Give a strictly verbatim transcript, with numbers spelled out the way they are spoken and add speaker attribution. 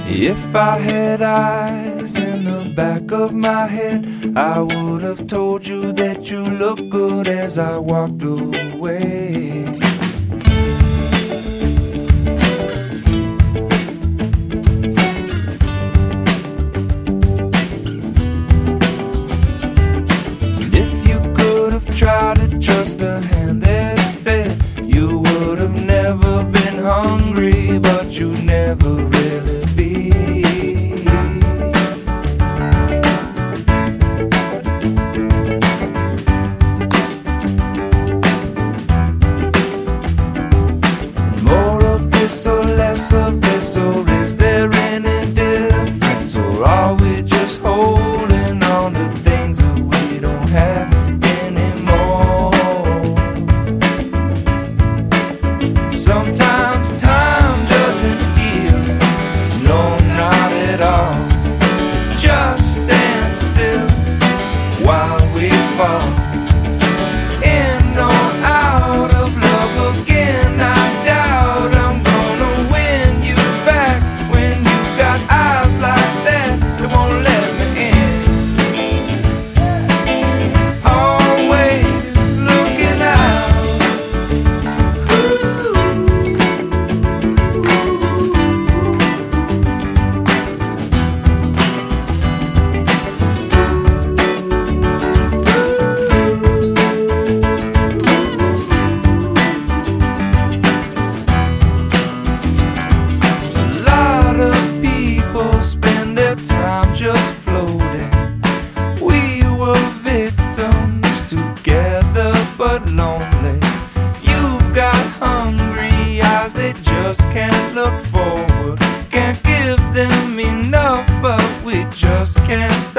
Speaker 1: If I had eyes in the back of my head, I would have told you that you look good as I walked away. If you could have tried to trust the hand that fed, you would have never been hungry, but you never really be. More of this or less of this, or is there any difference? Or are we just holding on to things that we don't have anymore? Sometimes time doesn't heal, no, not at all. Just stand still while we fall in or out of love again. I doubt I'm gonna win you back when you got eyes like that that won't let me in. Always looking out. Spend their time just floating. We were victims together but lonely. You've got hungry eyes, they just can't look forward. Can't give them enough, but we just can't stay.